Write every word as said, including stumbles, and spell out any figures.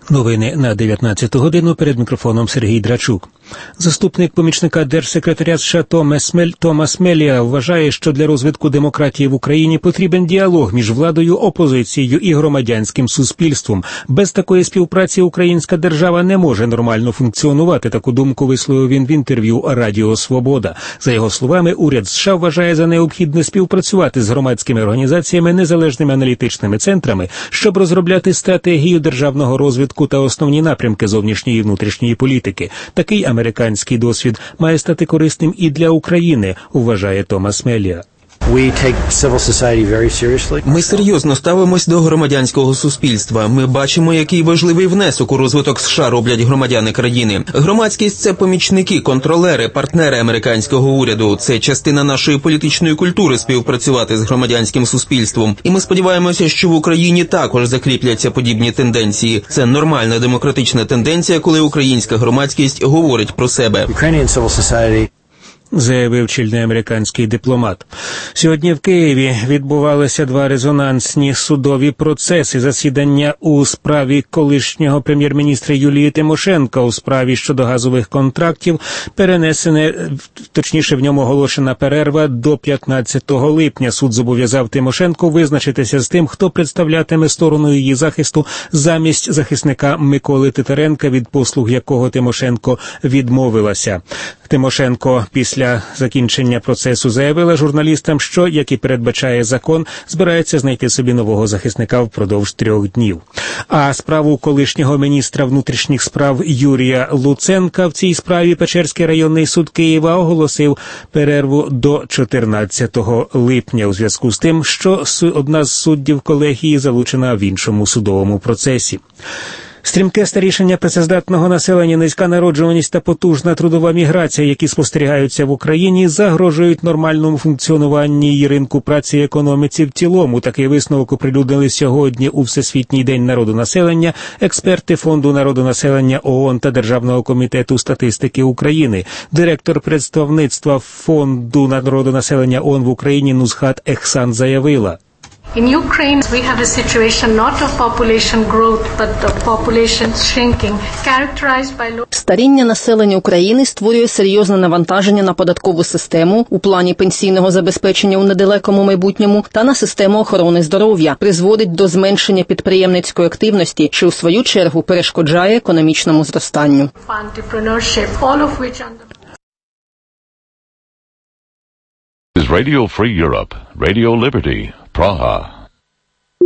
Новини на дев'ятнадцяту годину, перед мікрофоном Сергій Драчук. Заступник помічника держсекретаря США Томас, Мель... Томас Мелія вважає, що для розвитку демократії в Україні потрібен діалог між владою, опозицією і громадянським суспільством. Без такої співпраці українська держава не може нормально функціонувати. Таку думку висловив він в інтерв'ю Радіо Свобода. За його словами, уряд США вважає за необхідне співпрацювати з громадськими організаціями, незалежними аналітичними центрами, щоб розробляти стратегію державного розвитку та основні напрямки зовнішньої і внутрішньої політики. Такий американський досвід має стати корисним і для України, вважає Томас Мелія. Ми серйозно ставимось до громадянського суспільства. Ми бачимо, який важливий внесок у розвиток США роблять громадяни країни. Громадськість – це помічники, контролери, партнери американського уряду. Це частина нашої політичної культури співпрацювати з громадянським суспільством. І ми сподіваємося, що в Україні також закріпляться подібні тенденції. Це нормальна демократична тенденція, коли українська громадськість говорить про себе. Заявив чільний американський дипломат. Сьогодні в Києві відбувалися два резонансні судові процеси. Засідання у справі колишнього прем'єр-міністра Юлії Тимошенко у справі щодо газових контрактів перенесене, точніше в ньому оголошена перерва до п'ятнадцятого липня. Суд зобов'язав Тимошенко визначитися з тим, хто представлятиме сторону її захисту замість захисника Миколи Титаренка, від послуг якого Тимошенко відмовилася. Тимошенко після закінчення процесу заявила журналістам, що, як і передбачає закон, збирається знайти собі нового захисника впродовж трьох днів. А справу колишнього міністра внутрішніх справ Юрія Луценка в цій справі Печерський районний суд Києва оголосив перерву до чотирнадцятого липня у зв'язку з тим, що одна з суддів колегії залучена в іншому судовому процесі. Стрімке старішання працездатного населення, низька народжуваність та потужна трудова міграція, які спостерігаються в Україні, загрожують нормальному функціонуванні її ринку праці і економіці в цілому. Такий висновок оприлюднили сьогодні у Всесвітній день народонаселення експерти Фонду народонаселення ООН та Державного комітету статистики України. Директор представництва Фонду народонаселення ООН в Україні Нусхат Ехсан заявила: In Ukraine, we have a situation not of population growth, but of population shrinking, characterized by low... Старіння населення України створює серйозне навантаження на податкову систему у плані пенсійного забезпечення у недалекому майбутньому та на систему охорони здоров'я, призводить до зменшення підприємницької активності, що у свою чергу перешкоджає економічному зростанню. Is Radio Free Europe, Radio Liberty, Praha.